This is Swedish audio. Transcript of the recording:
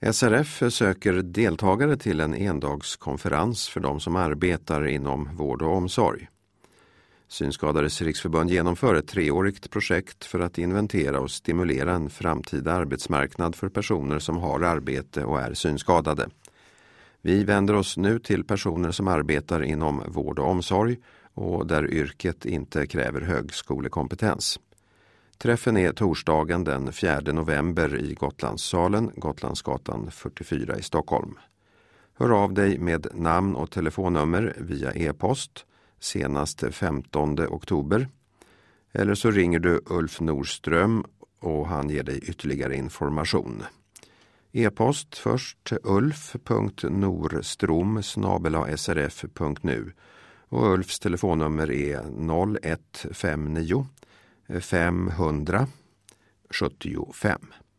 SRF söker deltagare till en endagskonferens för de som arbetar inom vård och omsorg. Synskadades riksförbund genomför ett 3-årigt projekt för att inventera och stimulera en framtida arbetsmarknad för personer som har arbete och är synskadade. Vi vänder oss nu till personer som arbetar inom vård och omsorg och där yrket inte kräver högskolekompetens. Träffen är torsdagen den 4 november i Gotlandssalen, Gotlandsgatan 44 i Stockholm. Hör av dig med namn och telefonnummer via e-post senast 15 oktober. Eller så ringer du Ulf Norström och han ger dig ytterligare information. E-post först ulf.norstrom@srf.nu och Ulfs telefonnummer är 0159 500 75.